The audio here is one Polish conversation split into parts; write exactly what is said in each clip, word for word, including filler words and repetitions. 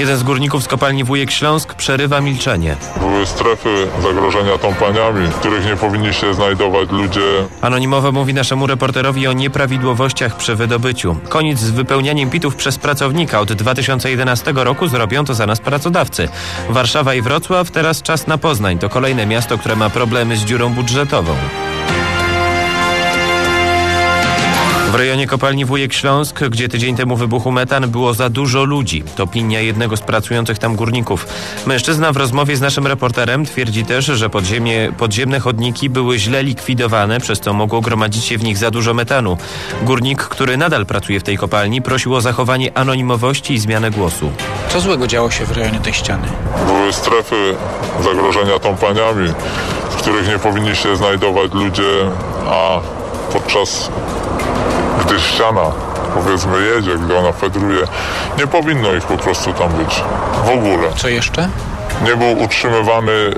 Jeden z górników z kopalni Wujek Śląsk przerywa milczenie. Były strefy zagrożenia tąpaniami, w których nie powinni się znajdować ludzie. Anonimowo mówi naszemu reporterowi o nieprawidłowościach przy wydobyciu. Koniec z wypełnianiem pitów przez pracownika. Od dwa tysiące jedenastego roku zrobią to za nas pracodawcy. Warszawa i Wrocław, teraz czas na Poznań. To kolejne miasto, które ma problemy z dziurą budżetową. W rejonie kopalni Wujek Śląsk, gdzie tydzień temu wybuchł metan, było za dużo ludzi. To opinia jednego z pracujących tam górników. Mężczyzna w rozmowie z naszym reporterem twierdzi też, że podziemie, podziemne chodniki były źle likwidowane, przez co mogło gromadzić się w nich za dużo metanu. Górnik, który nadal pracuje w tej kopalni, prosił o zachowanie anonimowości i zmianę głosu. Co złego działo się w rejonie tej ściany? Były strefy zagrożenia tąpaniami, w których nie powinni się znajdować ludzie, a podczas gdy ściana, powiedzmy, jedzie, gdy ona fedruje, nie powinno ich po prostu tam być. W ogóle. Co jeszcze? Nie był utrzymywany e,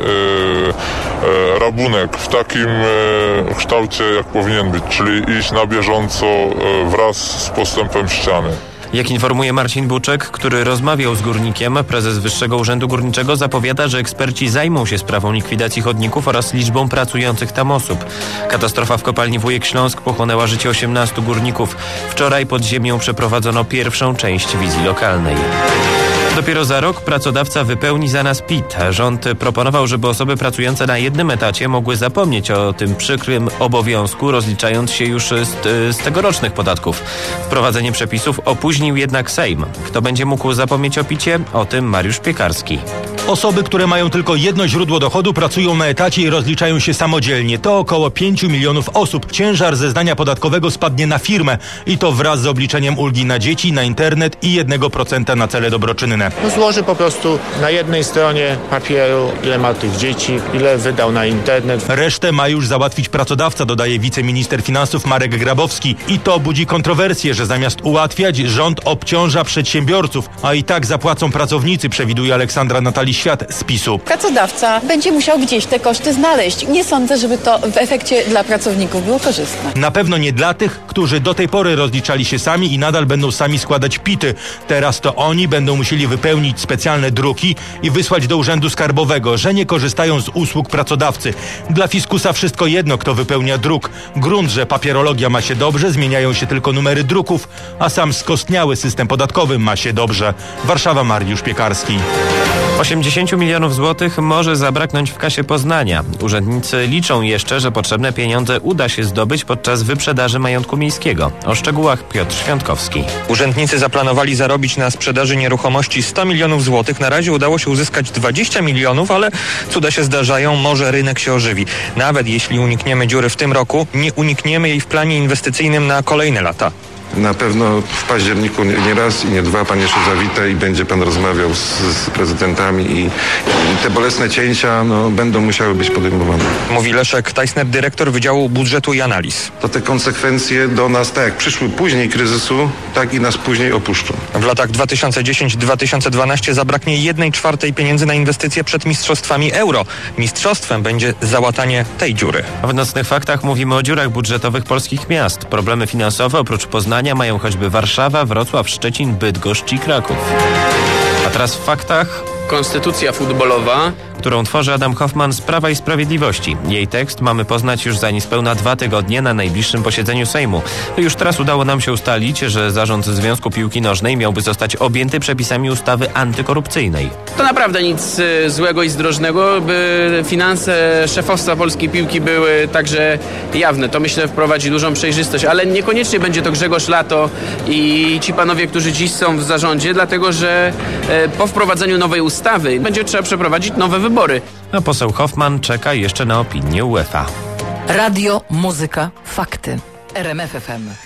e, rabunek w takim e, kształcie, jak powinien być, czyli iść na bieżąco e, wraz z postępem ściany. Jak informuje Marcin Buczek, który rozmawiał z górnikiem, prezes Wyższego Urzędu Górniczego zapowiada, że eksperci zajmą się sprawą likwidacji chodników oraz liczbą pracujących tam osób. Katastrofa w kopalni Wujek Śląsk pochłonęła życie osiemnastu górników. Wczoraj pod ziemią przeprowadzono pierwszą część wizji lokalnej. Dopiero za rok pracodawca wypełni za nas P I T. Rząd proponował, żeby osoby pracujące na jednym etacie mogły zapomnieć o tym przykrym obowiązku, rozliczając się już z, z tegorocznych podatków. Wprowadzenie przepisów opóźnił jednak Sejm. Kto będzie mógł zapomnieć o picie? O tym Mariusz Piekarski. Osoby, które mają tylko jedno źródło dochodu, pracują na etacie i rozliczają się samodzielnie. To około pięciu milionów osób. Ciężar zeznania podatkowego spadnie na firmę i to wraz z obliczeniem ulgi na dzieci, na internet i jednego procenta na cele dobroczynne. No złoży po prostu na jednej stronie papieru, ile ma tych dzieci, ile wydał na internet. Resztę ma już załatwić pracodawca, dodaje wiceminister finansów Marek Grabowski. I to budzi kontrowersję, że zamiast ułatwiać, rząd obciąża przedsiębiorców, a i tak zapłacą pracownicy, przewiduje Aleksandra Natalii Świat z PiSu. Pracodawca będzie musiał gdzieś te koszty znaleźć. Nie sądzę, żeby to w efekcie dla pracowników było korzystne. Na pewno nie dla tych, którzy do tej pory rozliczali się sami i nadal będą sami składać pity. Teraz to oni będą musieli wypełnić specjalne druki i wysłać do Urzędu Skarbowego, że nie korzystają z usług pracodawcy. Dla fiskusa wszystko jedno, kto wypełnia druk. Grunt, że papierologia ma się dobrze, zmieniają się tylko numery druków, a sam skostniały system podatkowy ma się dobrze. Warszawa, Mariusz Piekarski. osiemdziesiąt milionów złotych może zabraknąć w kasie Poznania. Urzędnicy liczą jeszcze, że potrzebne pieniądze uda się zdobyć podczas wyprzedaży majątku miejskiego. O szczegółach Piotr Świątkowski. Urzędnicy zaplanowali zarobić na sprzedaży nieruchomości sto milionów złotych. Na razie udało się uzyskać dwadzieścia milionów, ale cuda się zdarzają, może rynek się ożywi. Nawet jeśli unikniemy dziury w tym roku, nie unikniemy jej w planie inwestycyjnym na kolejne lata. Na pewno w październiku nie raz i nie dwa pan jeszcze zawita i będzie pan rozmawiał z, z prezydentami i, i te bolesne cięcia no, będą musiały być podejmowane. Mówi Leszek Tajsner, dyrektor Wydziału Budżetu i Analiz. To te konsekwencje do nas, tak jak przyszły później kryzysu, tak i nas później opuszczą. W latach dwa tysiące dziesiąty do dwa tysiące dwunastego zabraknie jednej czwartej pieniędzy na inwestycje przed mistrzostwami euro. Mistrzostwem będzie załatanie tej dziury. W Nocnych Faktach mówimy o dziurach budżetowych polskich miast. Problemy finansowe oprócz Poznania mają choćby Warszawa, Wrocław, Szczecin, Bydgoszcz i Kraków. A teraz w faktach. Konstytucja futbolowa, którą tworzy Adam Hoffman z Prawa i Sprawiedliwości. Jej tekst mamy poznać już za niespełna dwa tygodnie na najbliższym posiedzeniu Sejmu. Już teraz udało nam się ustalić, że zarząd Związku Piłki Nożnej miałby zostać objęty przepisami ustawy antykorupcyjnej. to naprawdę nic y, złego i zdrożnego, by finanse szefostwa polskiej piłki były także jawne. To myślę wprowadzi dużą przejrzystość, ale niekoniecznie będzie to Grzegorz Lato i ci panowie, którzy dziś są w zarządzie, dlatego że y, po wprowadzeniu nowej ustawy będzie trzeba przeprowadzić nowe wybory. A poseł Hoffman czeka jeszcze na opinię UEFA. Radio, muzyka, fakty. R M F F M.